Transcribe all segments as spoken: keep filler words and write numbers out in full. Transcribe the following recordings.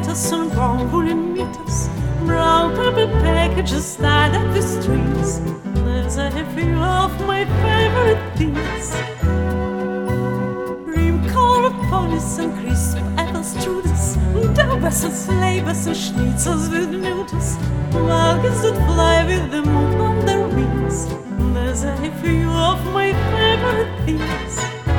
lettuce and brown woolen knitters, brown paper packages tied at the strings. There's a few of my favorite things: cream-colored ponies and crisp apple strudels, daubers and slavers and schnitzels with noodles, wagons that fly with the moon on their wings. There's a few of my favorite things: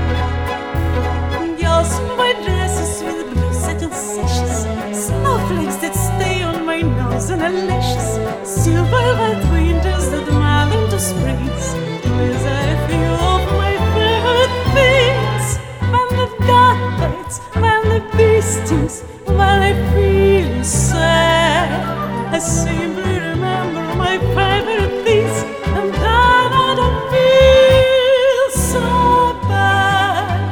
girls in white dresses with blue satin sashes, snowflakes that stay on my nose and eyelashes, silver white winters that melt into springs. There's a few of my favorite things: when the dog bites, when the bee stings, when I feel sad, I simply remember my favorite things, and then I don't feel so bad.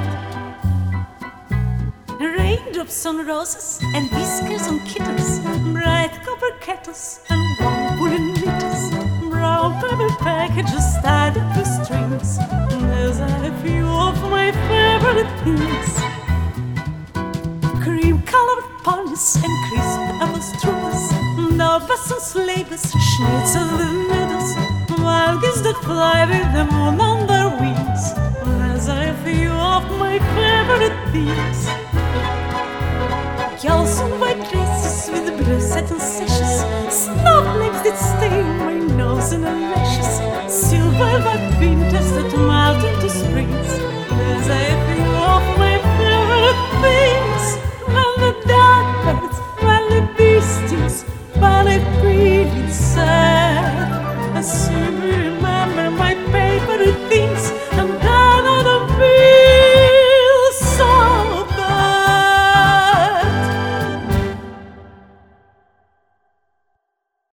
Raindrops on roses and whiskers on kittens, bright copper kettles and warm woolen knitters, brown paper packages tied up with strings. There's a few of my favorite things: cream-colored ponies and crisp apple strudels, daubers and slavers, schnitzel with noodles, wagons that fly with the moon on their wings. There's a few of my favorite things: girls in white dresses with blue satin sashes, snowflakes that stay on my nose and eyelashes, silver white winters that melt into springs. There's a